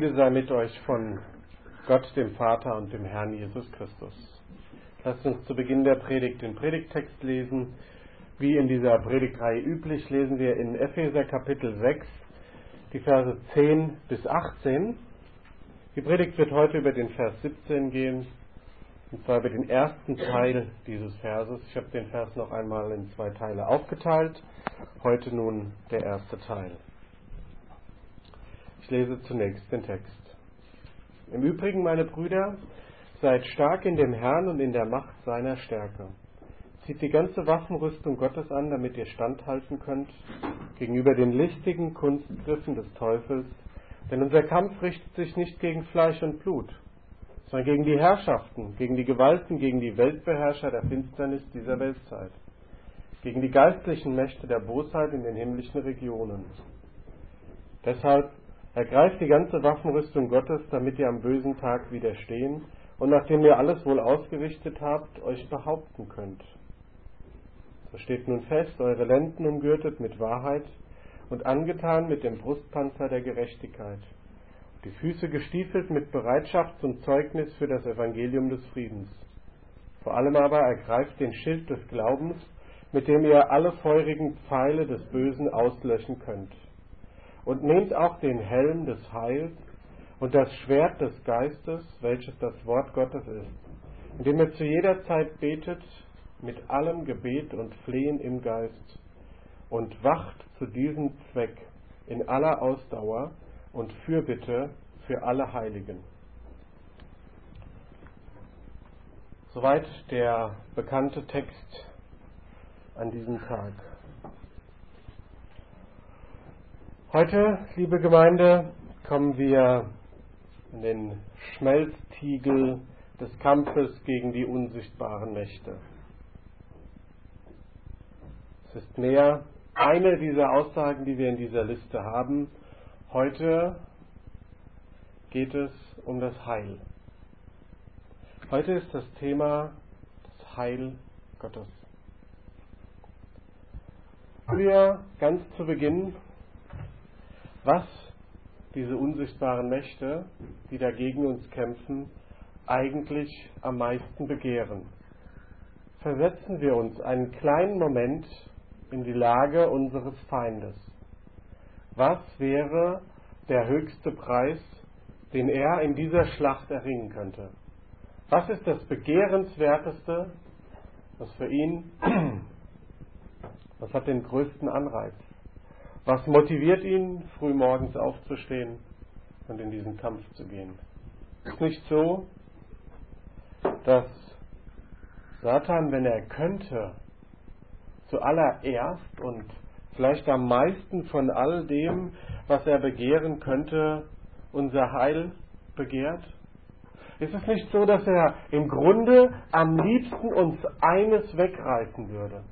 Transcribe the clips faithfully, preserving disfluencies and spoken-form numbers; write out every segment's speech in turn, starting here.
Friede sei mit euch von Gott, dem Vater und dem Herrn Jesus Christus. Lasst uns zu Beginn der Predigt den Predigttext lesen. Wie in dieser Predigtreihe üblich lesen wir in Epheser Kapitel sechs die Verse zehn bis achtzehn. Die Predigt wird heute über den Vers siebzehn gehen, und zwar über den ersten Teil dieses Verses. Ich habe den Vers noch einmal in zwei Teile aufgeteilt. Heute nun der erste Teil. Ich lese zunächst den Text. Im Übrigen, meine Brüder, seid stark in dem Herrn und in der Macht seiner Stärke. Zieht die ganze Waffenrüstung Gottes an, damit ihr standhalten könnt gegenüber den listigen Kunstgriffen des Teufels. Denn unser Kampf richtet sich nicht gegen Fleisch und Blut, sondern gegen die Herrschaften, gegen die Gewalten, gegen die Weltbeherrscher der Finsternis dieser Weltzeit, gegen die geistlichen Mächte der Bosheit in den himmlischen Regionen. Deshalb ergreift die ganze Waffenrüstung Gottes, damit ihr am bösen Tag widerstehen und nachdem ihr alles wohl ausgerichtet habt, euch behaupten könnt. So steht nun fest, eure Lenden umgürtet mit Wahrheit und angetan mit dem Brustpanzer der Gerechtigkeit, die Füße gestiefelt mit Bereitschaft zum Zeugnis für das Evangelium des Friedens. Vor allem aber ergreift den Schild des Glaubens, mit dem ihr alle feurigen Pfeile des Bösen auslöschen könnt. Und nehmt auch den Helm des Heils und das Schwert des Geistes, welches das Wort Gottes ist, indem ihr zu jeder Zeit betet mit allem Gebet und Flehen im Geist und wacht zu diesem Zweck in aller Ausdauer und Fürbitte für alle Heiligen. Soweit der bekannte Text an diesem Tag. Heute, liebe Gemeinde, kommen wir in den Schmelztiegel des Kampfes gegen die unsichtbaren Mächte. Es ist mehr eine dieser Aussagen, die wir in dieser Liste haben. Heute geht es um das Heil. Heute ist das Thema das Heil Gottes. Wir ganz zu Beginn, was diese unsichtbaren Mächte, die dagegen uns kämpfen, eigentlich am meisten begehren. Versetzen wir uns einen kleinen Moment in die Lage unseres Feindes. Was wäre der höchste Preis, den er in dieser Schlacht erringen könnte? Was ist das Begehrenswerteste, was für ihn, was hat den größten Anreiz? Was motiviert ihn, früh morgens aufzustehen und in diesen Kampf zu gehen? Es ist nicht so, dass Satan, wenn er könnte, zuallererst und vielleicht am meisten von all dem, was er begehren könnte, unser Heil begehrt? Ist es nicht so, dass er im Grunde am liebsten uns eines wegreißen würde?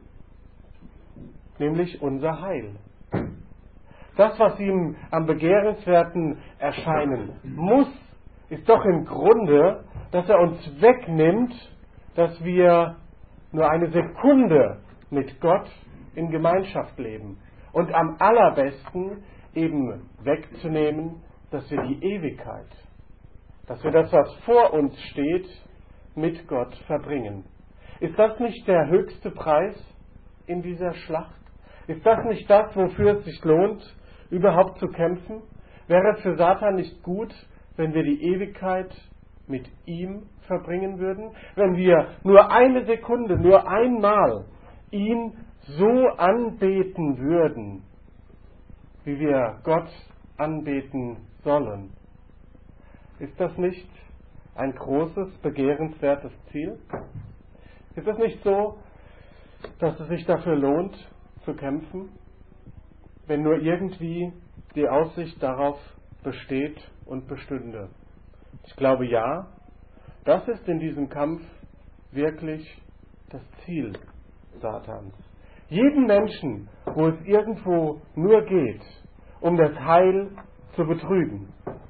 Nämlich unser Heil. Das, was ihm am begehrenswerten erscheinen muss, ist doch im Grunde, dass er uns wegnimmt, dass wir nur eine Sekunde mit Gott in Gemeinschaft leben. Und am allerbesten eben wegzunehmen, dass wir die Ewigkeit, dass wir das, was vor uns steht, mit Gott verbringen. Ist das nicht der höchste Preis in dieser Schlacht? Ist das nicht das, wofür es sich lohnt, überhaupt zu kämpfen? Wäre es für Satan nicht gut, wenn wir die Ewigkeit mit ihm verbringen würden? Wenn wir nur eine Sekunde, nur einmal ihn so anbeten würden, wie wir Gott anbeten sollen? Ist das nicht ein großes, begehrenswertes Ziel? Ist es nicht so, dass es sich dafür lohnt, zu kämpfen, wenn nur irgendwie die Aussicht darauf besteht und bestünde? Ich glaube, ja, das ist in diesem Kampf wirklich das Ziel Satans. Jeden Menschen, wo es irgendwo nur geht, um das Heil zu betrügen.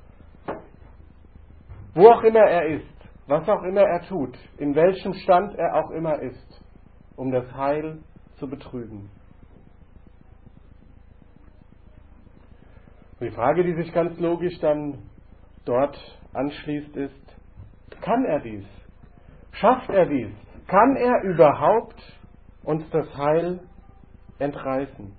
Wo auch immer er ist, was auch immer er tut, in welchem Stand er auch immer ist, um das Heil zu betrügen. Und die Frage, die sich ganz logisch dann dort anschließt, ist, kann er dies? Schafft er dies? Kann er überhaupt uns das Heil entreißen?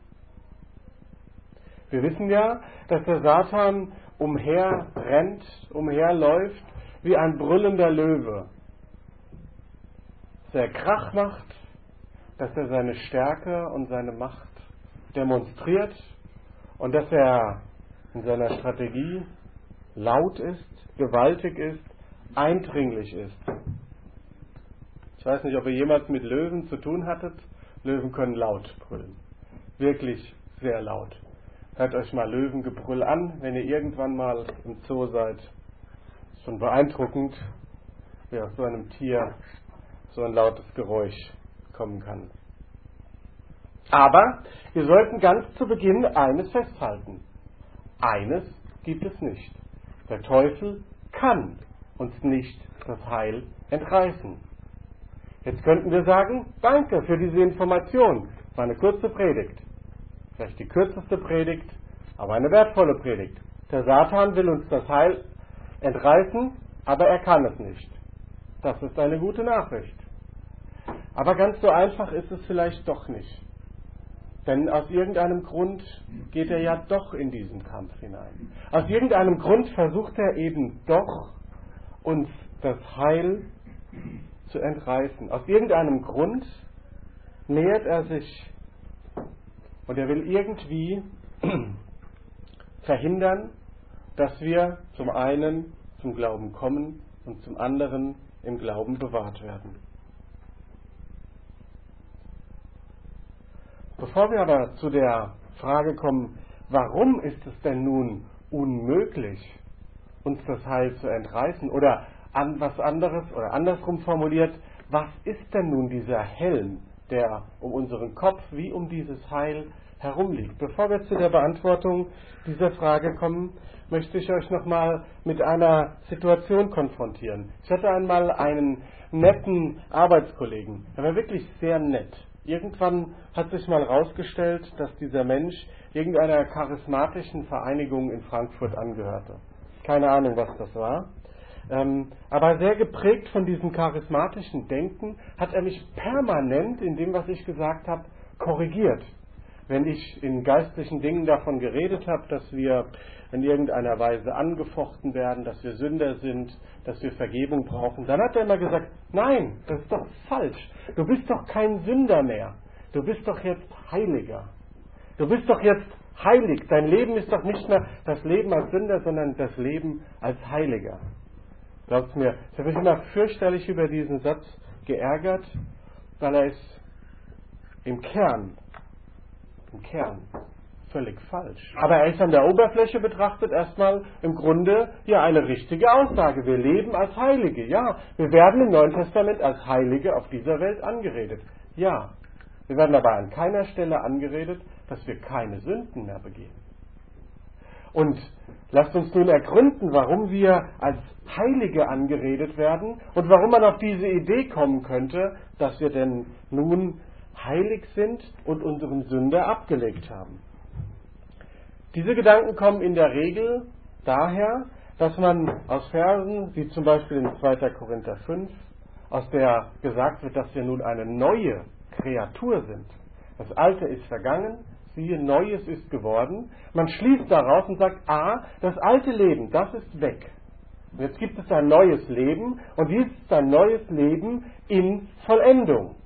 Wir wissen ja, dass der Satan umherrennt, umherläuft wie ein brüllender Löwe. Dass er Krach macht, dass er seine Stärke und seine Macht demonstriert und dass er in seiner Strategie laut ist, gewaltig ist, eindringlich ist. Ich weiß nicht, ob ihr jemals mit Löwen zu tun hattet. Löwen können laut brüllen. Wirklich sehr laut. Hört euch mal Löwengebrüll an, wenn ihr irgendwann mal im Zoo seid. Ist schon beeindruckend, wie aus so einem Tier so ein lautes Geräusch kommen kann. Aber wir sollten ganz zu Beginn eines festhalten. Eines gibt es nicht. Der Teufel kann uns nicht das Heil entreißen. Jetzt könnten wir sagen, danke für diese Information. War eine kurze Predigt. Vielleicht die kürzeste Predigt, aber eine wertvolle Predigt. Der Satan will uns das Heil entreißen, aber er kann es nicht. Das ist eine gute Nachricht. Aber ganz so einfach ist es vielleicht doch nicht. Denn aus irgendeinem Grund geht er ja doch in diesen Kampf hinein. Aus irgendeinem Grund versucht er eben doch, uns das Heil zu entreißen. Aus irgendeinem Grund nähert er sich und er will irgendwie verhindern, dass wir zum einen zum Glauben kommen und zum anderen im Glauben bewahrt werden. Bevor wir aber zu der Frage kommen, warum ist es denn nun unmöglich, uns das Heil zu entreißen, oder an was anderes oder andersrum formuliert, was ist denn nun dieser Helm, der um unseren Kopf wie um dieses Heil herumliegt? Bevor wir zu der Beantwortung dieser Frage kommen, möchte ich euch nochmal mit einer Situation konfrontieren. Ich hatte einmal einen netten Arbeitskollegen, er war wirklich sehr nett. Irgendwann hat sich mal herausgestellt, dass dieser Mensch irgendeiner charismatischen Vereinigung in Frankfurt angehörte. Keine Ahnung, was das war. Ähm, aber sehr geprägt von diesem charismatischen Denken hat er mich permanent in dem, was ich gesagt habe, korrigiert. Wenn ich in geistlichen Dingen davon geredet habe, dass wir in irgendeiner Weise angefochten werden, dass wir Sünder sind, dass wir Vergebung brauchen, dann hat er immer gesagt, nein, das ist doch falsch. Du bist doch kein Sünder mehr. Du bist doch jetzt Heiliger. Du bist doch jetzt heilig. Dein Leben ist doch nicht mehr das Leben als Sünder, sondern das Leben als Heiliger. Glaubt mir, ich habe mich immer fürchterlich über diesen Satz geärgert, weil er ist im Kern, im Kern völlig falsch. Aber er ist an der Oberfläche betrachtet erstmal im Grunde ja eine richtige Aussage. Wir leben als Heilige, ja. Wir werden im Neuen Testament als Heilige auf dieser Welt angeredet, ja. Wir werden aber an keiner Stelle angeredet, dass wir keine Sünden mehr begehen. Und lasst uns nun ergründen, warum wir als Heilige angeredet werden und warum man auf diese Idee kommen könnte, dass wir denn nun heilig sind und unseren Sünder abgelegt haben. Diese Gedanken kommen in der Regel daher, dass man aus Versen, wie zum Beispiel in zweiter Korinther fünf, aus der gesagt wird, dass wir nun eine neue Kreatur sind. Das Alte ist vergangen, siehe, Neues ist geworden. Man schließt daraus und sagt, ah, das alte Leben, das ist weg. Und jetzt gibt es ein neues Leben und dies ist ein neues Leben in Vollendung.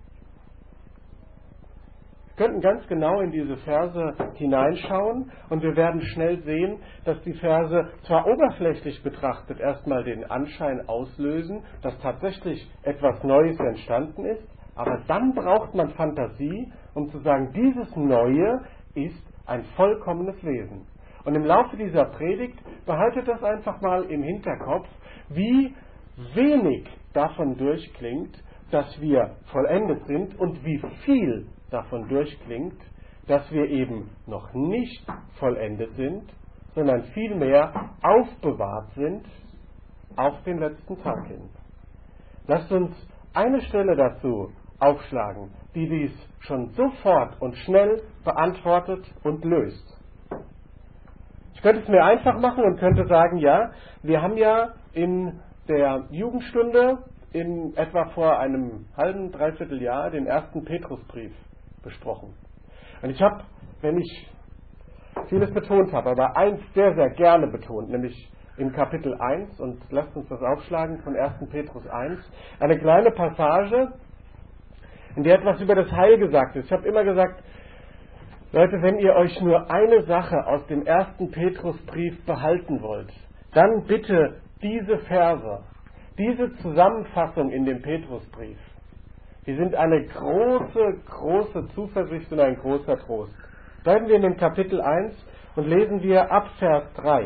Wir könnten ganz genau in diese Verse hineinschauen und wir werden schnell sehen, dass die Verse zwar oberflächlich betrachtet erstmal den Anschein auslösen, dass tatsächlich etwas Neues entstanden ist, aber dann braucht man Fantasie, um zu sagen, dieses Neue ist ein vollkommenes Wesen. Und im Laufe dieser Predigt behaltet das einfach mal im Hinterkopf, wie wenig davon durchklingt, dass wir vollendet sind und wie viel davon durchklingt, dass wir eben noch nicht vollendet sind, sondern vielmehr aufbewahrt sind auf den letzten Tag hin. Lasst uns eine Stelle dazu aufschlagen, die dies schon sofort und schnell beantwortet und löst. Ich könnte es mir einfach machen und könnte sagen, ja, wir haben ja in der Jugendstunde in etwa vor einem halben, dreiviertel Jahr den ersten Petrusbrief besprochen. Und ich habe, wenn ich vieles betont habe, aber eins sehr, sehr gerne betont, nämlich in Kapitel eins, und lasst uns das aufschlagen von ersten Petrus eins, eine kleine Passage, in der etwas über das Heil gesagt ist. Ich habe immer gesagt, Leute, wenn ihr euch nur eine Sache aus dem ersten Petrusbrief behalten wollt, dann bitte diese Verse, diese Zusammenfassung in dem Petrusbrief. Die sind eine große, große Zuversicht und ein großer Trost. Bleiben wir in dem Kapitel eins und lesen wir ab Vers drei.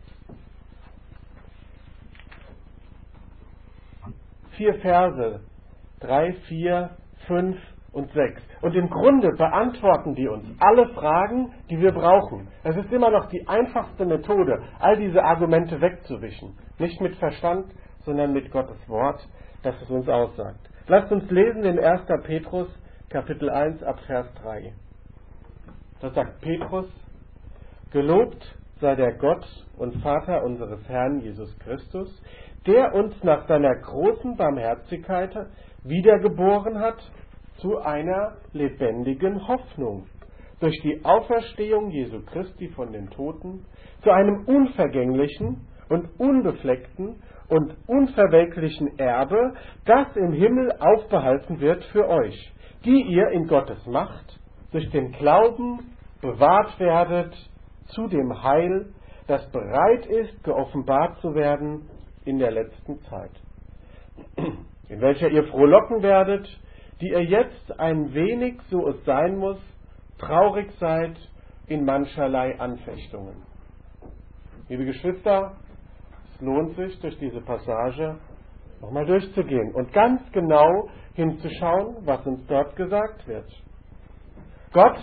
Vier Verse, drei, vier, fünf und sechs. Und im Grunde beantworten die uns alle Fragen, die wir brauchen. Es ist immer noch die einfachste Methode, all diese Argumente wegzuwischen. Nicht mit Verstand, sondern mit Gottes Wort, das es uns aussagt. Lasst uns lesen in ersten Petrus, Kapitel eins, ab Vers drei. Da sagt Petrus: Gelobt sei der Gott und Vater unseres Herrn Jesus Christus, der uns nach seiner großen Barmherzigkeit wiedergeboren hat zu einer lebendigen Hoffnung, durch die Auferstehung Jesu Christi von den Toten, zu einem unvergänglichen und unbefleckten und unverwelklichen Erbe, das im Himmel aufbehalten wird für euch, die ihr in Gottes Macht durch den Glauben bewahrt werdet zu dem Heil, das bereit ist, geoffenbart zu werden in der letzten Zeit, in welcher ihr frohlocken werdet, die ihr jetzt ein wenig, so es sein muss, traurig seid in mancherlei Anfechtungen. Liebe Geschwister, es lohnt sich, durch diese Passage nochmal durchzugehen und ganz genau hinzuschauen, was uns dort gesagt wird. Gott,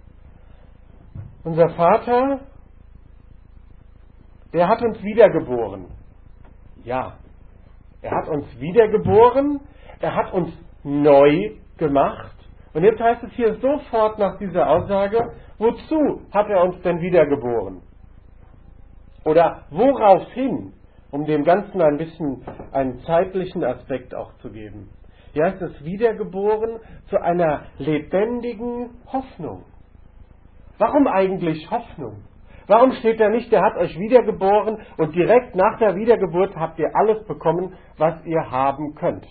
unser Vater, der hat uns wiedergeboren. Ja, er hat uns wiedergeboren, er hat uns neu gemacht. Und jetzt heißt es hier sofort nach dieser Aussage, wozu hat er uns denn wiedergeboren? Oder woraufhin, um dem Ganzen ein bisschen einen zeitlichen Aspekt auch zu geben. Hier heißt es wiedergeboren zu einer lebendigen Hoffnung. Warum eigentlich Hoffnung? Warum steht da nicht, der hat euch wiedergeboren und direkt nach der Wiedergeburt habt ihr alles bekommen, was ihr haben könnt?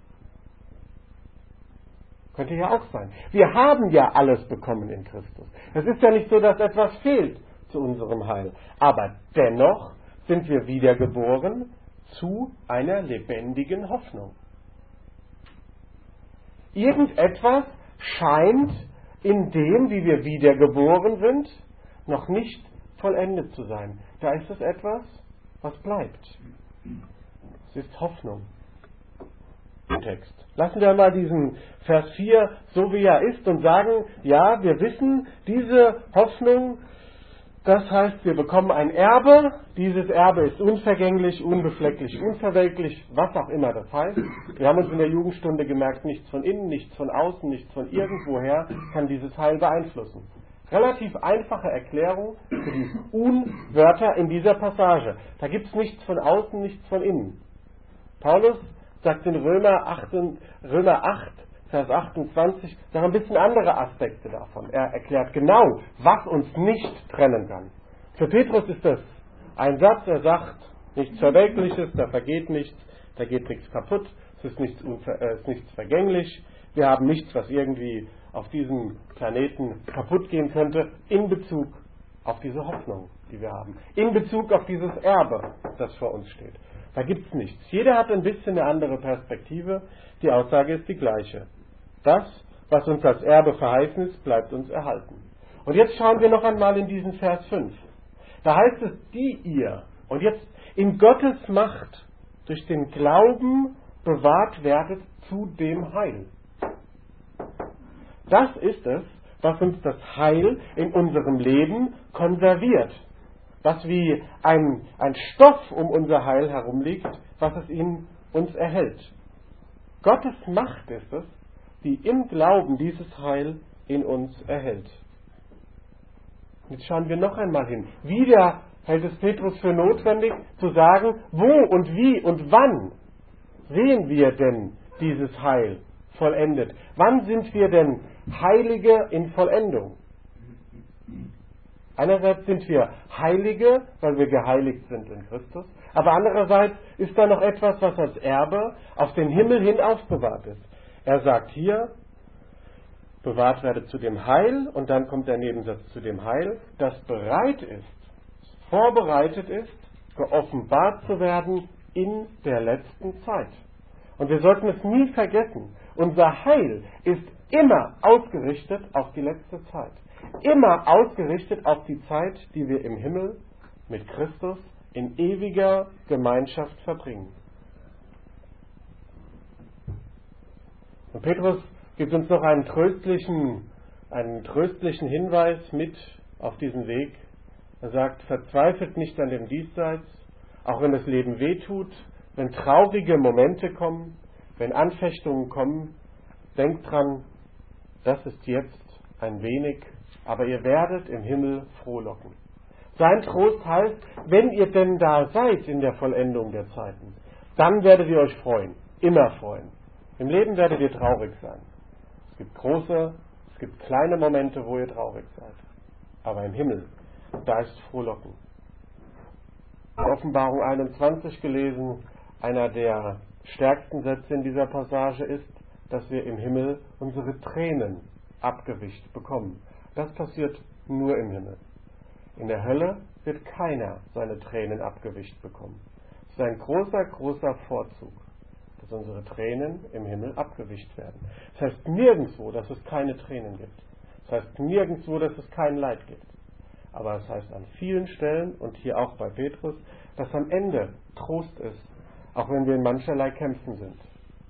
Könnte ja auch sein. Wir haben ja alles bekommen in Christus. Es ist ja nicht so, dass etwas fehlt zu unserem Heil. Aber dennoch sind wir wiedergeboren zu einer lebendigen Hoffnung. Irgendetwas scheint in dem, wie wir wiedergeboren sind, noch nicht vollendet zu sein. Da ist es etwas, was bleibt. Es ist Hoffnung. Text. Lassen wir mal diesen Vers vier so wie er ist und sagen, ja, wir wissen, diese Hoffnung, das heißt, wir bekommen ein Erbe, dieses Erbe ist unvergänglich, unbeflecklich, unverwelklich, was auch immer das heißt. Wir haben uns in der Jugendstunde gemerkt, nichts von innen, nichts von außen, nichts von irgendwoher kann dieses Heil beeinflussen. Relativ einfache Erklärung für die Un-Wörter in dieser Passage. Da gibt es nichts von außen, nichts von innen. Paulus sagt in Römer acht, Römer acht, Vers achtundzwanzig, noch ein bisschen andere Aspekte davon. Er erklärt genau, was uns nicht trennen kann. Für Petrus ist das ein Satz, er sagt, nichts Verwelkliches, da vergeht nichts, da geht nichts kaputt, es ist nichts, unver, äh, ist nichts vergänglich, wir haben nichts, was irgendwie auf diesem Planeten kaputt gehen könnte, in Bezug auf diese Hoffnung, die wir haben, in Bezug auf dieses Erbe, das vor uns steht. Da gibt es nichts. Jeder hat ein bisschen eine andere Perspektive. Die Aussage ist die gleiche. Das, was uns als Erbe verheißen ist, bleibt uns erhalten. Und jetzt schauen wir noch einmal in diesen Vers fünf. Da heißt es, die ihr, und jetzt in Gottes Macht durch den Glauben bewahrt werdet zu dem Heil. Das ist es, was uns das Heil in unserem Leben konserviert. Was wie ein, ein Stoff um unser Heil herumliegt, was es in uns erhält. Gottes Macht ist es, die im Glauben dieses Heil in uns erhält. Jetzt schauen wir noch einmal hin. Wieder hält es Petrus für notwendig zu sagen, wo und wie und wann sehen wir denn dieses Heil vollendet? Wann sind wir denn Heilige in Vollendung? Einerseits sind wir Heilige, weil wir geheiligt sind in Christus, aber andererseits ist da noch etwas, was als Erbe auf den Himmel hin aufbewahrt ist. Er sagt hier, bewahrt werde zu dem Heil, und dann kommt der Nebensatz zu dem Heil, das bereit ist, vorbereitet ist, geoffenbart zu werden in der letzten Zeit. Und wir sollten es nie vergessen, unser Heil ist immer ausgerichtet auf die letzte Zeit. Immer ausgerichtet auf die Zeit, die wir im Himmel mit Christus in ewiger Gemeinschaft verbringen. Und Petrus gibt uns noch einen tröstlichen, einen tröstlichen Hinweis mit auf diesen Weg. Er sagt, verzweifelt nicht an dem Diesseits, auch wenn das Leben wehtut, wenn traurige Momente kommen, wenn Anfechtungen kommen, denkt dran, das ist jetzt ein wenig, aber ihr werdet im Himmel frohlocken. Sein Trost heißt, wenn ihr denn da seid in der Vollendung der Zeiten, dann werdet ihr euch freuen, immer freuen. Im Leben werdet ihr traurig sein. Es gibt große, es gibt kleine Momente, wo ihr traurig seid. Aber im Himmel, da ist Frohlocken. Offenbarung einundzwanzig gelesen, einer der stärksten Sätze in dieser Passage ist, dass wir im Himmel unsere Tränen abgewischt bekommen. Das passiert nur im Himmel. In der Hölle wird keiner seine Tränen abgewischt bekommen. Es ist ein großer, großer Vorzug, dass unsere Tränen im Himmel abgewischt werden. Das heißt nirgendwo, dass es keine Tränen gibt. Das heißt nirgendwo, dass es kein Leid gibt. Aber es heißt an vielen Stellen, und hier auch bei Petrus, dass am Ende Trost ist, auch wenn wir in mancherlei Kämpfen sind.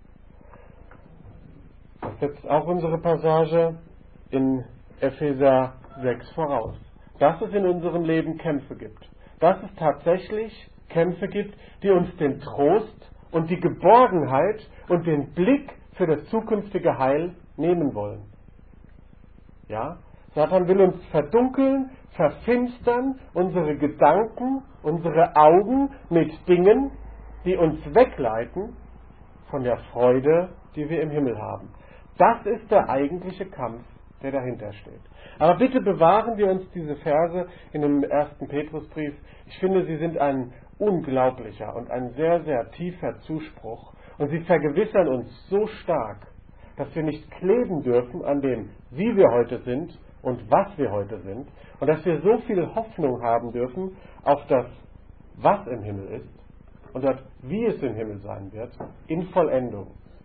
Das setzt auch unsere Passage in Epheser sechs voraus. Dass es in unserem Leben Kämpfe gibt. Dass es tatsächlich Kämpfe gibt, die uns den Trost und die Geborgenheit und den Blick für das zukünftige Heil nehmen wollen. Ja? Satan will uns verdunkeln, verfinstern, unsere Gedanken, unsere Augen mit Dingen, die uns wegleiten von der Freude, die wir im Himmel haben. Das ist der eigentliche Kampf, der dahinter steht. Aber bitte bewahren wir uns diese Verse in dem ersten Petrusbrief. Ich finde, sie sind ein unglaublicher und ein sehr, sehr tiefer Zuspruch. Und sie vergewissern uns so stark, dass wir nicht kleben dürfen an dem, wie wir heute sind und was wir heute sind. Und dass wir so viel Hoffnung haben dürfen auf das, was im Himmel ist und dort, wie es im Himmel sein wird, in Vollendung.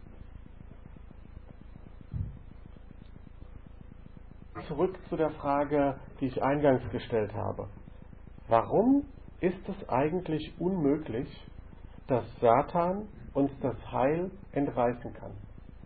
Zurück zu der Frage, die ich eingangs gestellt habe. Warum ist es eigentlich unmöglich, dass Satan uns das Heil entreißen kann?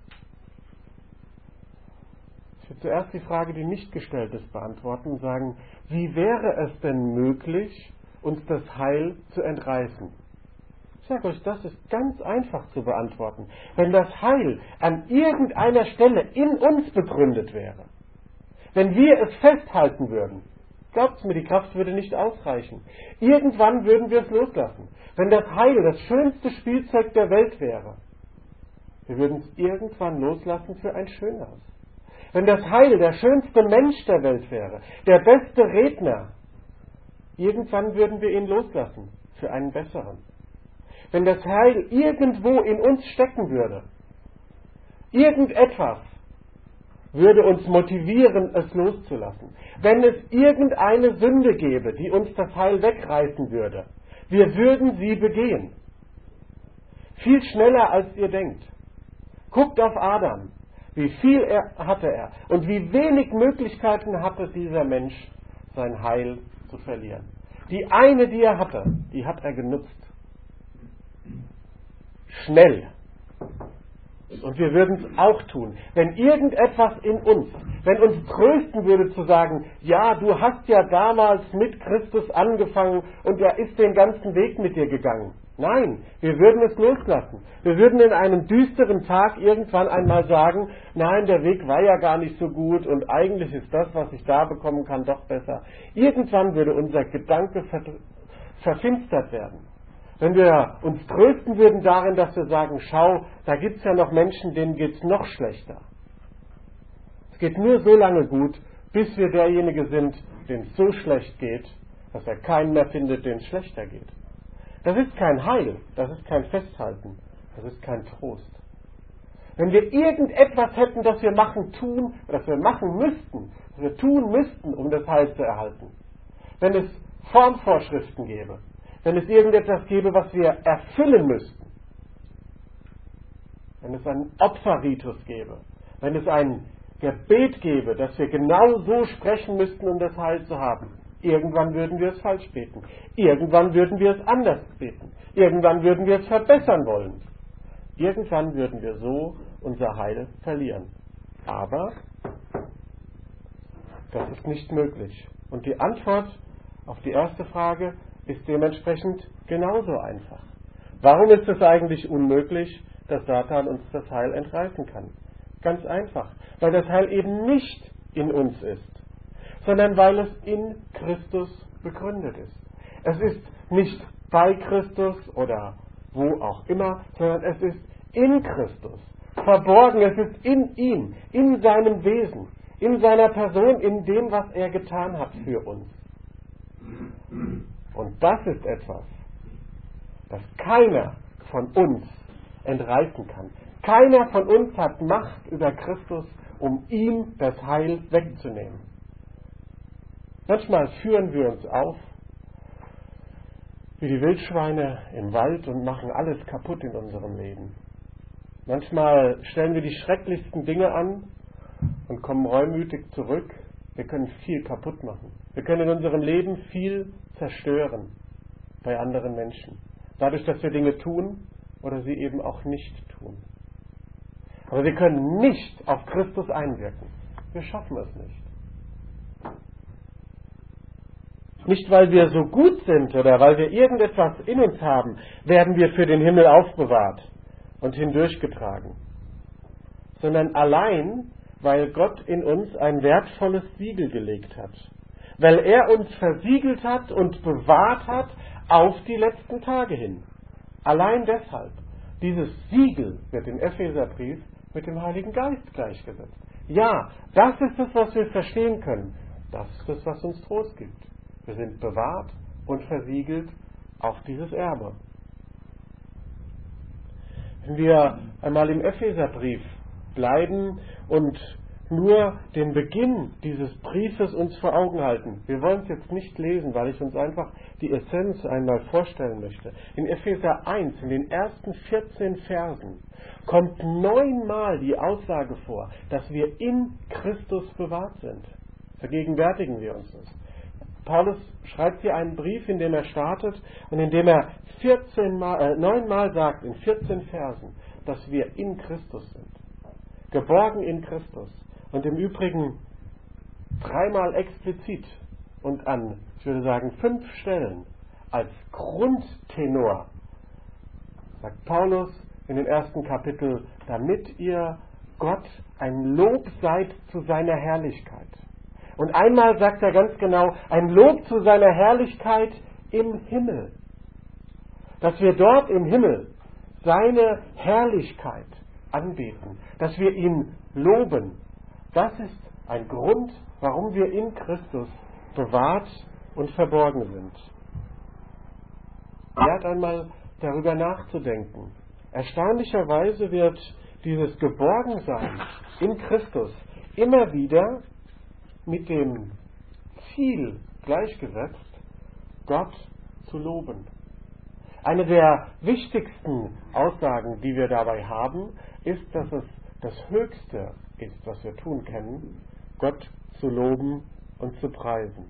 Ich will zuerst die Frage, die nicht gestellt ist, beantworten und sagen, wie wäre es denn möglich, uns das Heil zu entreißen? Ich sage euch, das ist ganz einfach zu beantworten. Wenn das Heil an irgendeiner Stelle in uns begründet wäre, wenn wir es festhalten würden, glaubt mir, die Kraft würde nicht ausreichen. Irgendwann würden wir es loslassen. Wenn das Heil das schönste Spielzeug der Welt wäre, wir würden es irgendwann loslassen für ein schöneres. Wenn das Heil der schönste Mensch der Welt wäre, der beste Redner, irgendwann würden wir ihn loslassen für einen besseren. Wenn das Heil irgendwo in uns stecken würde, irgendetwas würde uns motivieren, es loszulassen. Wenn es irgendeine Sünde gäbe, die uns das Heil wegreißen würde, wir würden sie begehen. Viel schneller, als ihr denkt. Guckt auf Adam. Wie viel er, hatte er und wie wenig Möglichkeiten hatte dieser Mensch, sein Heil zu verlieren. Die eine, die er hatte, die hat er genutzt. Schnell. Und wir würden es auch tun. Wenn irgendetwas in uns, wenn uns trösten würde zu sagen, ja, du hast ja damals mit Christus angefangen und er ist den ganzen Weg mit dir gegangen. Nein, wir würden es loslassen. Wir würden in einem düsteren Tag irgendwann einmal sagen, nein, der Weg war ja gar nicht so gut und eigentlich ist das, was ich da bekommen kann, doch besser. Irgendwann würde unser Gedanke ver- verfinstert werden. Wenn wir uns trösten würden darin, dass wir sagen, schau, da gibt es ja noch Menschen, denen geht es noch schlechter. Es geht nur so lange gut, bis wir derjenige sind, dem es so schlecht geht, dass er keinen mehr findet, dem es schlechter geht. Das ist kein Heil, das ist kein Festhalten, das ist kein Trost. Wenn wir irgendetwas hätten, das wir machen, tun, das wir machen müssten, das wir tun müssten, um das Heil zu erhalten, wenn es Formvorschriften gäbe, wenn es irgendetwas gäbe, was wir erfüllen müssten, wenn es einen Opferritus gäbe, wenn es ein Gebet gäbe, dass wir genau so sprechen müssten, um das Heil zu haben, irgendwann würden wir es falsch beten. Irgendwann würden wir es anders beten. Irgendwann würden wir es verbessern wollen. Irgendwann würden wir so unser Heil verlieren. Aber das ist nicht möglich. Und die Antwort auf die erste Frage ist dementsprechend genauso einfach. Warum ist es eigentlich unmöglich, dass Satan uns das Heil entreißen kann? Ganz einfach, weil das Heil eben nicht in uns ist, sondern weil es in Christus begründet ist. Es ist nicht bei Christus oder wo auch immer, sondern es ist in Christus, verborgen, es ist in ihm, in seinem Wesen, in seiner Person, in dem, was er getan hat für uns. Und das ist etwas, das keiner von uns entreißen kann. Keiner von uns hat Macht über Christus, um ihm das Heil wegzunehmen. Manchmal führen wir uns auf wie die Wildschweine im Wald und machen alles kaputt in unserem Leben. Manchmal stellen wir die schrecklichsten Dinge an und kommen reumütig zurück. Wir können viel kaputt machen. Wir können in unserem Leben viel zerstören bei anderen Menschen. Dadurch, dass wir Dinge tun oder sie eben auch nicht tun. Aber wir können nicht auf Christus einwirken. Wir schaffen es nicht. Nicht, weil wir so gut sind oder weil wir irgendetwas in uns haben, werden wir für den Himmel aufbewahrt und hindurchgetragen. Sondern allein, weil Gott in uns ein wertvolles Siegel gelegt hat. Weil er uns versiegelt hat und bewahrt hat auf die letzten Tage hin. Allein deshalb. Dieses Siegel wird im Epheserbrief mit dem Heiligen Geist gleichgesetzt. Ja, das ist es, was wir verstehen können. Das ist es, was uns Trost gibt. Wir sind bewahrt und versiegelt auf dieses Erbe. Wenn wir einmal im Epheserbrief bleiben und nur den Beginn dieses Briefes uns vor Augen halten. Wir wollen es jetzt nicht lesen, weil ich uns einfach die Essenz einmal vorstellen möchte. In Epheser eins, in den ersten vierzehn Versen, kommt neunmal die Aussage vor, dass wir in Christus bewahrt sind. Vergegenwärtigen wir uns das. Paulus schreibt hier einen Brief, in dem er startet und in dem er vierzehn Mal, äh, neunmal sagt, in vierzehn Versen, dass wir in Christus sind. Geborgen in Christus. Und im Übrigen dreimal explizit und an, ich würde sagen, fünf Stellen als Grundtenor, sagt Paulus in dem ersten Kapitel, damit ihr Gott ein Lob seid zu seiner Herrlichkeit. Und einmal sagt er ganz genau, ein Lob zu seiner Herrlichkeit im Himmel. Dass wir dort im Himmel seine Herrlichkeit anbeten, dass wir ihn loben. Das ist ein Grund, warum wir in Christus bewahrt und verborgen sind. Wert einmal darüber nachzudenken. Erstaunlicherweise wird dieses Geborgensein in Christus immer wieder mit dem Ziel gleichgesetzt, Gott zu loben. Eine der wichtigsten Aussagen, die wir dabei haben, ist, dass es das Höchste ist, was wir tun können, Gott zu loben und zu preisen.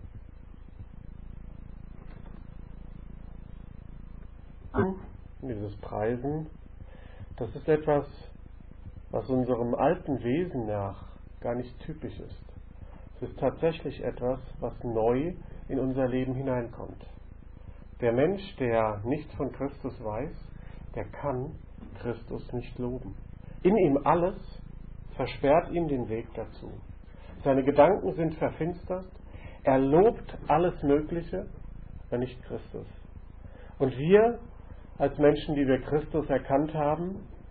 Dieses Preisen, das ist etwas, was unserem alten Wesen nach gar nicht typisch ist. Es ist tatsächlich etwas, was neu in unser Leben hineinkommt. Der Mensch, der nichts von Christus weiß, der kann Christus nicht loben. In ihm alles versperrt ihm den Weg dazu. Seine Gedanken sind verfinstert. Er lobt alles Mögliche, aber nicht Christus. Und wir, als Menschen, die wir Christus erkannt haben,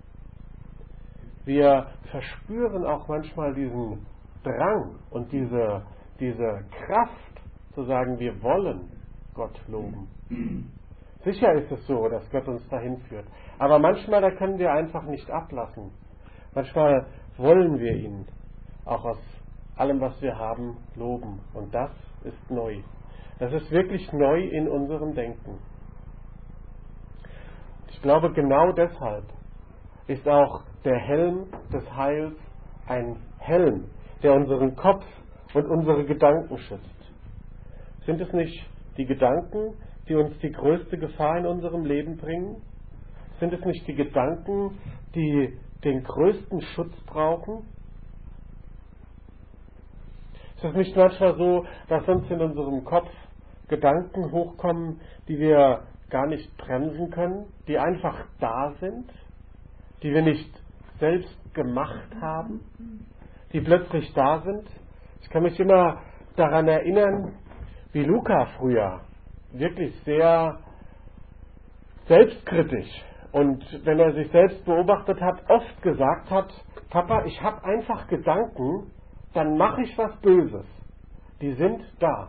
wir verspüren auch manchmal diesen Drang und diese, diese Kraft, zu sagen, wir wollen Gott loben. Sicher ist es so, dass Gott uns dahin führt. Aber manchmal, da können wir einfach nicht ablassen. Manchmal wollen wir ihn auch aus allem, was wir haben, loben. Und das ist neu. Das ist wirklich neu in unserem Denken. Ich glaube, genau deshalb ist auch der Helm des Heils ein Helm, der unseren Kopf und unsere Gedanken schützt. Sind es nicht die Gedanken, die uns die größte Gefahr in unserem Leben bringen? Sind es nicht die Gedanken, die den größten Schutz brauchen? Ist es nicht manchmal so, dass uns in unserem Kopf Gedanken hochkommen, die wir gar nicht bremsen können, die einfach da sind, die wir nicht selbst gemacht haben, die plötzlich da sind? Ich kann mich immer daran erinnern, wie Luca früher wirklich sehr selbstkritisch und wenn er sich selbst beobachtet hat, oft gesagt hat, Papa, ich habe einfach Gedanken, dann mache ich was Böses. Die sind da.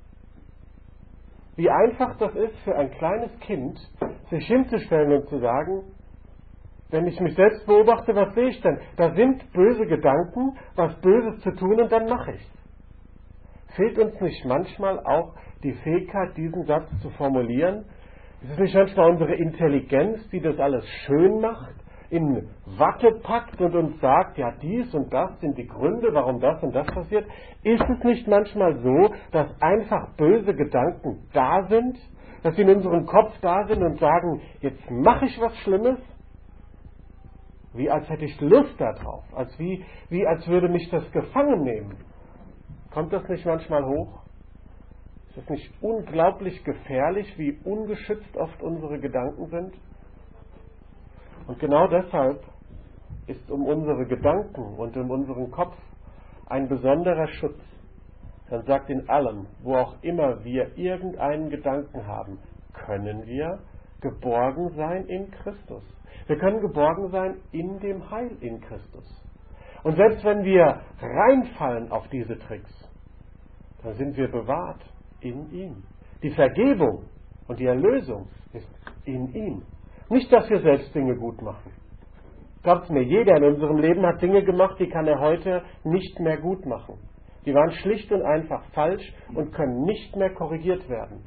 Wie einfach das ist für ein kleines Kind, sich hinzustellen und zu sagen, wenn ich mich selbst beobachte, was sehe ich denn? Da sind böse Gedanken, was Böses zu tun und dann mache ich's. Fehlt uns nicht manchmal auch die Fähigkeit, diesen Satz zu formulieren? Ist es nicht manchmal unsere Intelligenz, die das alles schön macht, in Watte packt und uns sagt, ja, dies und das sind die Gründe, warum das und das passiert? Ist es nicht manchmal so, dass einfach böse Gedanken da sind, dass sie in unserem Kopf da sind und sagen, jetzt mache ich was Schlimmes? Wie als hätte ich Lust darauf, als wie, wie als würde mich das gefangen nehmen. Kommt das nicht manchmal hoch? Ist es nicht unglaublich gefährlich, wie ungeschützt oft unsere Gedanken sind? Und genau deshalb ist um unsere Gedanken und um unseren Kopf ein besonderer Schutz. Dann sagt in allem, wo auch immer wir irgendeinen Gedanken haben, können wir geborgen sein in Christus. Wir können geborgen sein in dem Heil in Christus. Und selbst wenn wir reinfallen auf diese Tricks, dann sind wir bewahrt in ihm. Die Vergebung und die Erlösung ist in ihm. Nicht, dass wir selbst Dinge gut machen. Glaubt mir, jeder in unserem Leben hat Dinge gemacht, die kann er heute nicht mehr gut machen. Die waren schlicht und einfach falsch und können nicht mehr korrigiert werden.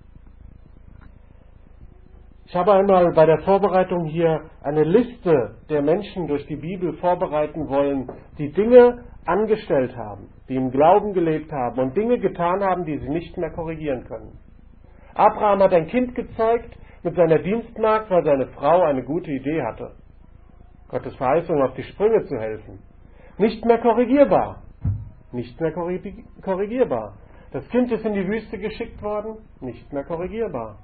Ich habe einmal bei der Vorbereitung hier eine Liste der Menschen durch die Bibel vorbereiten wollen, die Dinge angestellt haben, die im Glauben gelebt haben und Dinge getan haben, die sie nicht mehr korrigieren können. Abraham hat ein Kind gezeugt mit seiner Dienstmagd, weil seine Frau eine gute Idee hatte, Gottes Verheißung auf die Sprünge zu helfen. Nicht mehr korrigierbar. Nicht mehr korrigierbar. Das Kind ist in die Wüste geschickt worden. Nicht mehr korrigierbar.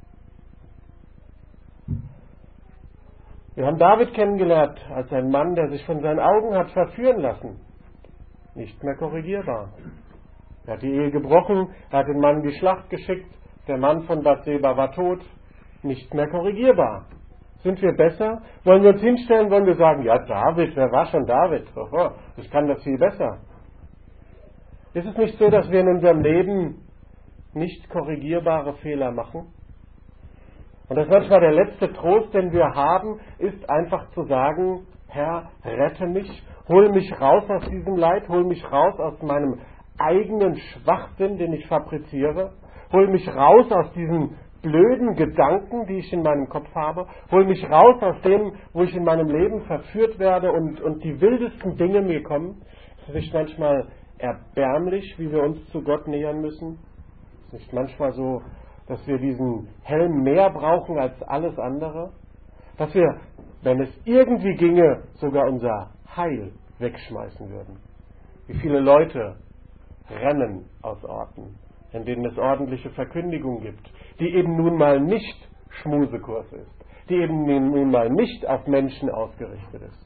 Wir haben David kennengelernt als ein Mann, der sich von seinen Augen hat verführen lassen. Nicht mehr korrigierbar. Er hat die Ehe gebrochen, er hat den Mann in die Schlacht geschickt, der Mann von Bathseba war tot. Nicht mehr korrigierbar. Sind wir besser? Wollen wir uns hinstellen, wollen wir sagen, ja David, wer war schon David? Oh, ich kann das viel besser. Ist es nicht so, dass wir in unserem Leben nicht korrigierbare Fehler machen? Und das manchmal der letzte Trost, den wir haben, ist einfach zu sagen, Herr, rette mich, hol mich raus aus diesem Leid, hol mich raus aus meinem eigenen Schwachsinn, den ich fabriziere, hol mich raus aus diesen blöden Gedanken, die ich in meinem Kopf habe, hol mich raus aus dem, wo ich in meinem Leben verführt werde und, und die wildesten Dinge mir kommen. Es ist nicht manchmal erbärmlich, wie wir uns zu Gott nähern müssen. Es ist nicht manchmal so, dass wir diesen Helm mehr brauchen als alles andere, dass wir wenn es irgendwie ginge, sogar unser Heil wegschmeißen würden. Wie viele Leute rennen aus Orten, in denen es ordentliche Verkündigung gibt, die eben nun mal nicht Schmusekurs ist, die eben nun mal nicht auf Menschen ausgerichtet ist.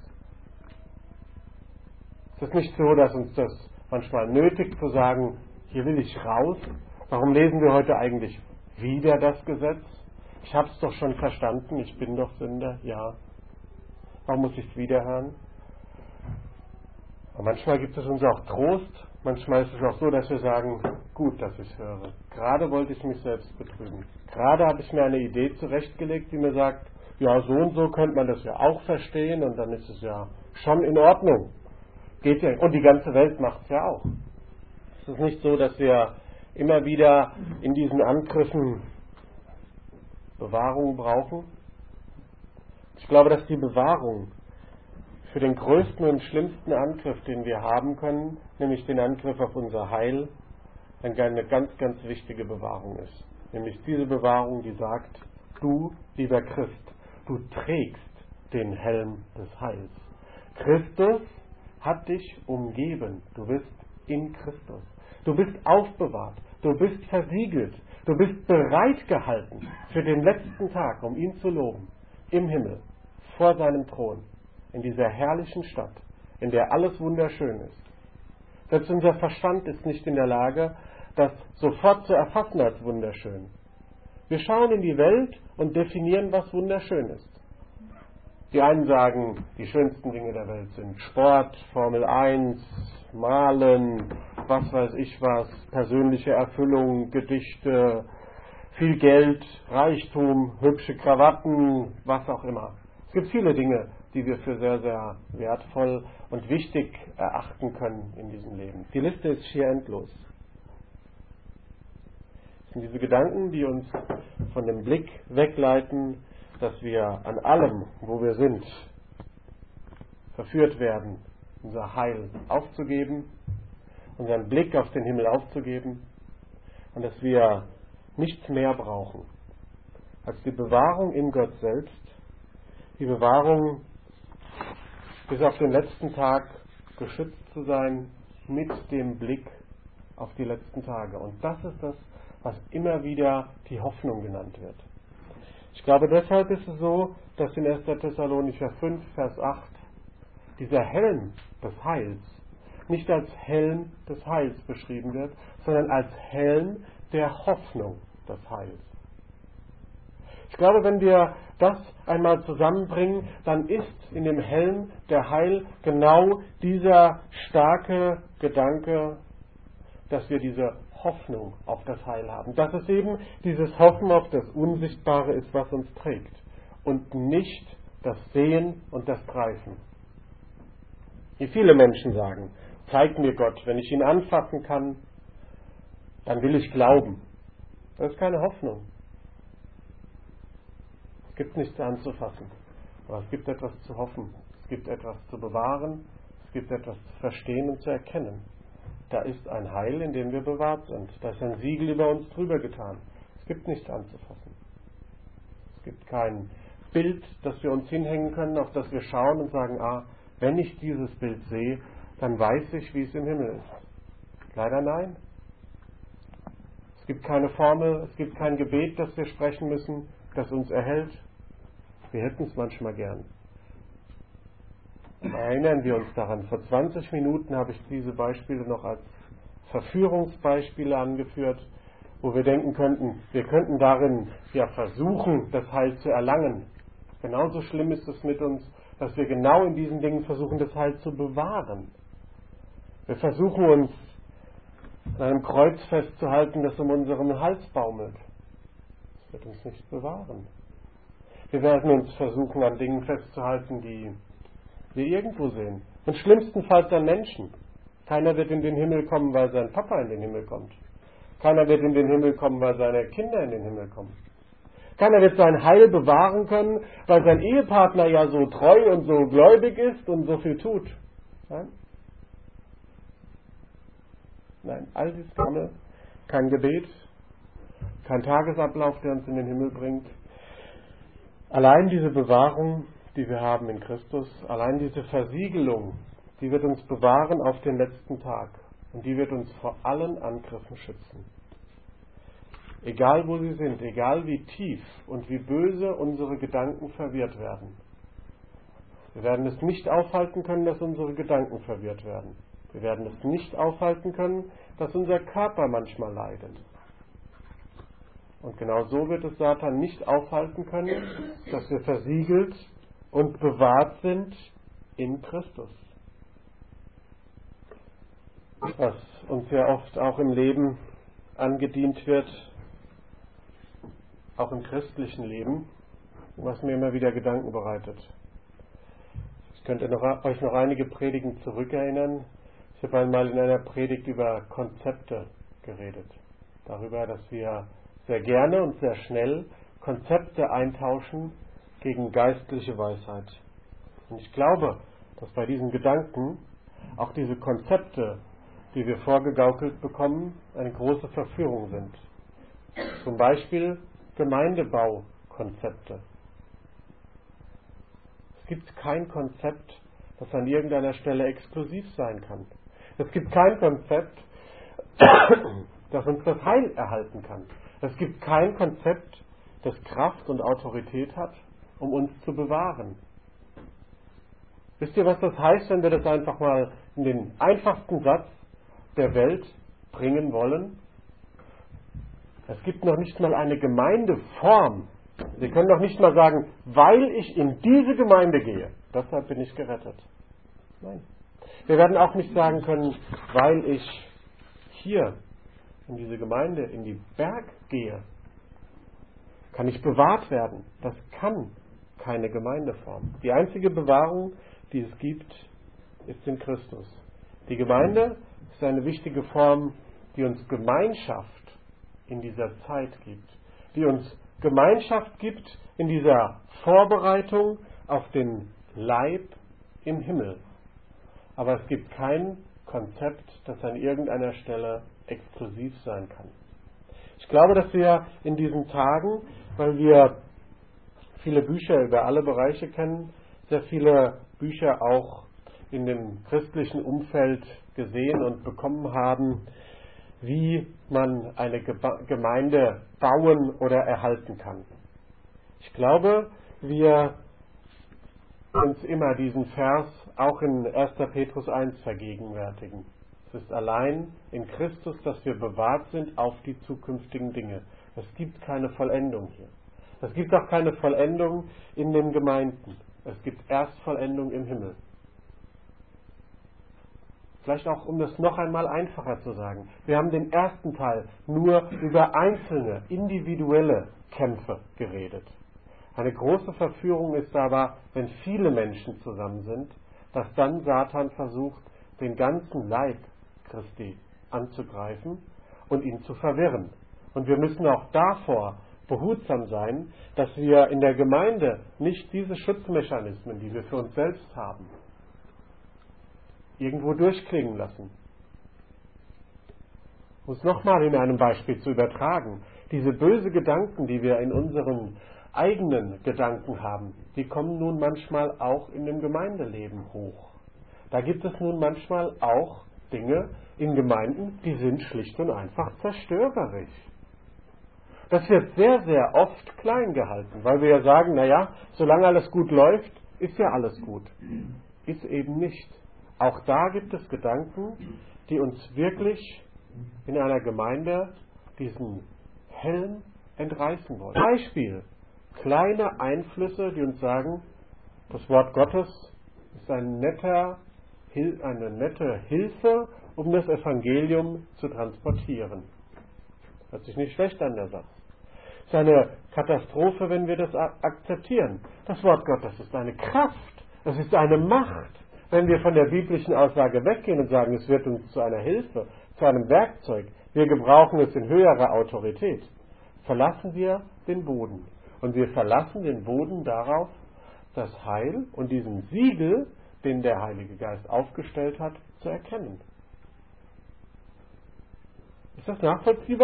Es ist nicht so, dass uns das manchmal nötigt zu sagen, hier will ich raus. Warum lesen wir heute eigentlich wieder das Gesetz? Ich habe es doch schon verstanden, ich bin doch Sünder, ja. Warum muss ich es wieder hören? Und manchmal gibt es uns auch Trost, manchmal ist es auch so, dass wir sagen, gut, dass ich es höre. Gerade wollte ich mich selbst betrügen. Gerade habe ich mir eine Idee zurechtgelegt, die mir sagt, ja, so und so könnte man das ja auch verstehen und dann ist es ja schon in Ordnung. Geht ja. Und die ganze Welt macht es ja auch. Es ist nicht so, dass wir immer wieder in diesen Angriffen Bewahrung brauchen. Ich glaube, dass die Bewahrung für den größten und schlimmsten Angriff, den wir haben können, nämlich den Angriff auf unser Heil, eine ganz, ganz wichtige Bewahrung ist. Nämlich diese Bewahrung, die sagt, du, lieber Christ, du trägst den Helm des Heils. Christus hat dich umgeben. Du bist in Christus. Du bist aufbewahrt. Du bist versiegelt. Du bist bereit gehalten für den letzten Tag, um ihn zu loben. Im Himmel, vor seinem Thron, in dieser herrlichen Stadt, in der alles wunderschön ist. Selbst unser Verstand ist nicht in der Lage, das sofort zu erfassen als wunderschön. Wir schauen in die Welt und definieren, was wunderschön ist. Die einen sagen, die schönsten Dinge der Welt sind Sport, Formel eins, Malen, was weiß ich was, persönliche Erfüllung, Gedichte, viel Geld, Reichtum, hübsche Krawatten, was auch immer. Es gibt viele Dinge, die wir für sehr, sehr wertvoll und wichtig erachten können in diesem Leben. Die Liste ist schier endlos. Es sind diese Gedanken, die uns von dem Blick wegleiten, dass wir an allem, wo wir sind, verführt werden, unser Heil aufzugeben, unseren Blick auf den Himmel aufzugeben und dass wir nichts mehr brauchen als die Bewahrung in Gott selbst, die Bewahrung bis auf den letzten Tag geschützt zu sein mit dem Blick auf die letzten Tage. Und das ist das, was immer wieder die Hoffnung genannt wird. Ich glaube, deshalb ist es so, dass in erster Thessalonicher fünf, Vers acht dieser Helm des Heils nicht als Helm des Heils beschrieben wird, sondern als Helm der Hoffnung des Heils. Ich glaube, wenn wir das einmal zusammenbringen, dann ist in dem Helm der Heil genau dieser starke Gedanke, dass wir diese Hoffnung auf das Heil haben. Dass es eben dieses Hoffen auf das Unsichtbare ist, was uns trägt. Und nicht das Sehen und das Greifen. Wie viele Menschen sagen, zeig mir Gott, wenn ich ihn anfassen kann, dann will ich glauben. Das ist keine Hoffnung. Es gibt nichts anzufassen, aber es gibt etwas zu hoffen. Es gibt etwas zu bewahren, es gibt etwas zu verstehen und zu erkennen. Da ist ein Heil, in dem wir bewahrt sind. Da ist ein Siegel über uns drüber getan. Es gibt nichts anzufassen. Es gibt kein Bild, das wir uns hinhängen können, auf das wir schauen und sagen, ah, wenn ich dieses Bild sehe, dann weiß ich, wie es im Himmel ist. Leider nein. Es gibt keine Formel, es gibt kein Gebet, das wir sprechen müssen, das uns erhält. Wir hätten es manchmal gern. Erinnern wir uns daran, vor zwanzig Minuten habe ich diese Beispiele noch als Verführungsbeispiele angeführt, wo wir denken könnten, wir könnten darin ja versuchen, das Heil zu erlangen. Genauso schlimm ist es mit uns, dass wir genau in diesen Dingen versuchen, das Heil zu bewahren. Wir versuchen uns an einem Kreuz festzuhalten, das um unseren Hals baumelt. Das wird uns nicht bewahren. Wir werden uns versuchen, an Dingen festzuhalten, die wir irgendwo sehen. Und schlimmstenfalls an Menschen. Keiner wird in den Himmel kommen, weil sein Papa in den Himmel kommt. Keiner wird in den Himmel kommen, weil seine Kinder in den Himmel kommen. Keiner wird sein Heil bewahren können, weil sein Ehepartner ja so treu und so gläubig ist und so viel tut. Nein, Nein all dies Gamme, kein Gebet, kein Tagesablauf, der uns in den Himmel bringt. Allein diese Bewahrung die wir haben in Christus, allein diese Versiegelung, die wird uns bewahren auf den letzten Tag und die wird uns vor allen Angriffen schützen. Egal wo sie sind, egal wie tief und wie böse unsere Gedanken verwirrt werden. Wir werden es nicht aufhalten können, dass unsere Gedanken verwirrt werden. Wir werden es nicht aufhalten können, dass unser Körper manchmal leidet. Und genau so wird es Satan nicht aufhalten können, dass wir versiegelt und bewahrt sind in Christus. Was uns ja oft auch im Leben angedient wird, auch im christlichen Leben, was mir immer wieder Gedanken bereitet. Ich könnte noch, euch noch einige Predigen zurückerinnern. Ich habe einmal in einer Predigt über Konzepte geredet. Darüber, dass wir sehr gerne und sehr schnell Konzepte eintauschen gegen geistliche Weisheit. Und ich glaube, dass bei diesen Gedanken auch diese Konzepte, die wir vorgegaukelt bekommen, eine große Verführung sind. Zum Beispiel Gemeindebaukonzepte. Es gibt kein Konzept, das an irgendeiner Stelle exklusiv sein kann. Es gibt kein Konzept, das uns das Heil erhalten kann. Es gibt kein Konzept, das Kraft und Autorität hat, um uns zu bewahren. Wisst ihr, was das heißt, wenn wir das einfach mal in den einfachsten Satz der Welt bringen wollen? Es gibt noch nicht mal eine Gemeindeform. Sie können doch nicht mal sagen, weil ich in diese Gemeinde gehe, deshalb bin ich gerettet. Nein. Wir werden auch nicht sagen können, weil ich hier in diese Gemeinde, in die Berg gehe, kann ich bewahrt werden. Das kann keine Gemeindeform. Die einzige Bewahrung, die es gibt, ist in Christus. Die Gemeinde ist eine wichtige Form, die uns Gemeinschaft in dieser Zeit gibt, die uns Gemeinschaft gibt in dieser Vorbereitung auf den Leib im Himmel. Aber es gibt kein Konzept, das an irgendeiner Stelle exklusiv sein kann. Ich glaube, dass wir in diesen Tagen, weil wir viele Bücher über alle Bereiche kennen, sehr viele Bücher auch in dem christlichen Umfeld gesehen und bekommen haben, wie man eine Gemeinde bauen oder erhalten kann. Ich glaube, wir uns immer diesen Vers auch in erster Petrus eins vergegenwärtigen. Es ist allein in Christus, dass wir bewahrt sind auf die zukünftigen Dinge. Es gibt keine Vollendung hier. Es gibt auch keine Vollendung in den Gemeinden. Es gibt erst Vollendung im Himmel. Vielleicht auch, um das noch einmal einfacher zu sagen. Wir haben den ersten Teil nur über einzelne, individuelle Kämpfe geredet. Eine große Verführung ist aber, wenn viele Menschen zusammen sind, dass dann Satan versucht, den ganzen Leib Christi anzugreifen und ihn zu verwirren. Und wir müssen auch davor behutsam sein, dass wir in der Gemeinde nicht diese Schutzmechanismen, die wir für uns selbst haben, irgendwo durchklingen lassen. Um es nochmal in einem Beispiel zu übertragen, diese böse Gedanken, die wir in unseren eigenen Gedanken haben, die kommen nun manchmal auch in dem Gemeindeleben hoch. Da gibt es nun manchmal auch Dinge in Gemeinden, die sind schlicht und einfach zerstörerisch. Das wird sehr, sehr oft klein gehalten, weil wir ja sagen, naja, solange alles gut läuft, ist ja alles gut. Ist eben nicht. Auch da gibt es Gedanken, die uns wirklich in einer Gemeinde diesen Helm entreißen wollen. Beispiel, kleine Einflüsse, die uns sagen, das Wort Gottes ist ein netter, eine nette Hilfe, um das Evangelium zu transportieren. Hört sich nicht schlecht an, der Satz. Es ist eine Katastrophe, wenn wir das akzeptieren. Das Wort Gottes ist eine Kraft, es ist eine Macht. Wenn wir von der biblischen Aussage weggehen und sagen, es wird uns zu einer Hilfe, zu einem Werkzeug, wir gebrauchen es in höherer Autorität, verlassen wir den Boden. Und wir verlassen den Boden darauf, das Heil und diesen Siegel, den der Heilige Geist aufgestellt hat, zu erkennen. Ist das nachvollziehbar?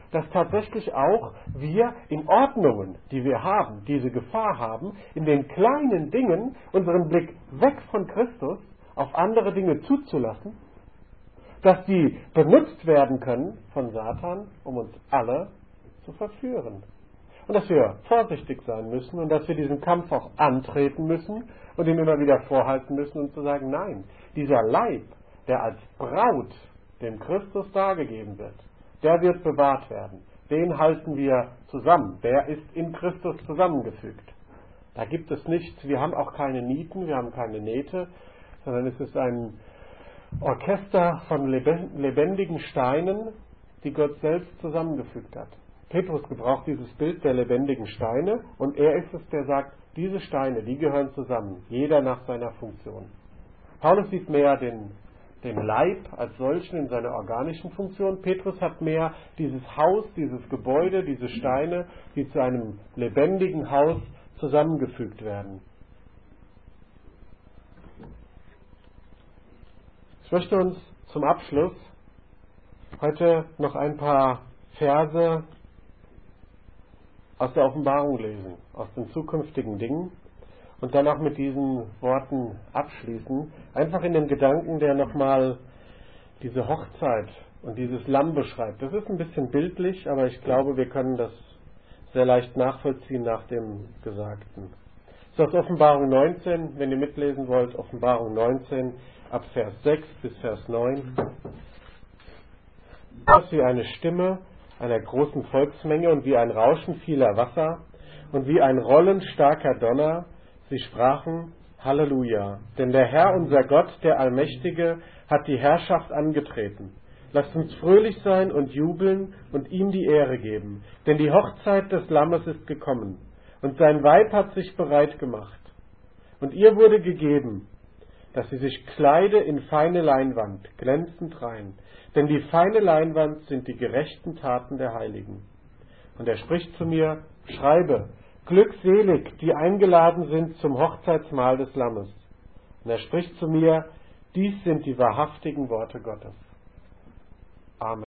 dass tatsächlich auch wir in Ordnungen, die wir haben, diese Gefahr haben, in den kleinen Dingen unseren Blick weg von Christus auf andere Dinge zuzulassen, dass die benutzt werden können von Satan, um uns alle zu verführen. Und dass wir vorsichtig sein müssen und dass wir diesen Kampf auch antreten müssen und ihn immer wieder vorhalten müssen und zu sagen, nein, dieser Leib, der als Braut dem Christus dargegeben wird, der wird bewahrt werden. Den halten wir zusammen. Der ist in Christus zusammengefügt. Da gibt es nichts, wir haben auch keine Nieten, wir haben keine Nähte, sondern es ist ein Orchester von lebendigen Steinen, die Gott selbst zusammengefügt hat. Petrus gebraucht dieses Bild der lebendigen Steine und er ist es, der sagt, diese Steine, die gehören zusammen, jeder nach seiner Funktion. Paulus sieht mehr den, den Leib als solchen in seiner organischen Funktion. Petrus hat mehr dieses Haus, dieses Gebäude, diese Steine, die zu einem lebendigen Haus zusammengefügt werden. Ich möchte uns zum Abschluss heute noch ein paar Verse aus der Offenbarung lesen, aus den zukünftigen Dingen und dann auch mit diesen Worten abschließen. Einfach in dem Gedanken, der nochmal diese Hochzeit und dieses Lamm beschreibt. Das ist ein bisschen bildlich, aber ich glaube, wir können das sehr leicht nachvollziehen nach dem Gesagten. Das ist aus Offenbarung neunzehn, wenn ihr mitlesen wollt, Offenbarung neunzehn, ab Vers sechs bis Vers neun. Das ist wie eine Stimme einer großen Volksmenge und wie ein Rauschen vieler Wasser und wie ein Rollen starker Donner. Sie sprachen, Halleluja, denn der Herr, unser Gott, der Allmächtige, hat die Herrschaft angetreten. Lasst uns fröhlich sein und jubeln und ihm die Ehre geben, denn die Hochzeit des Lammes ist gekommen und sein Weib hat sich bereit gemacht. Und ihr wurde gegeben, dass sie sich kleide in feine Leinwand, glänzend rein, denn die feine Leinwand sind die gerechten Taten der Heiligen. Und er spricht zu mir, schreibe, glückselig, die eingeladen sind zum Hochzeitsmahl des Lammes. Und er spricht zu mir, dies sind die wahrhaftigen Worte Gottes. Amen.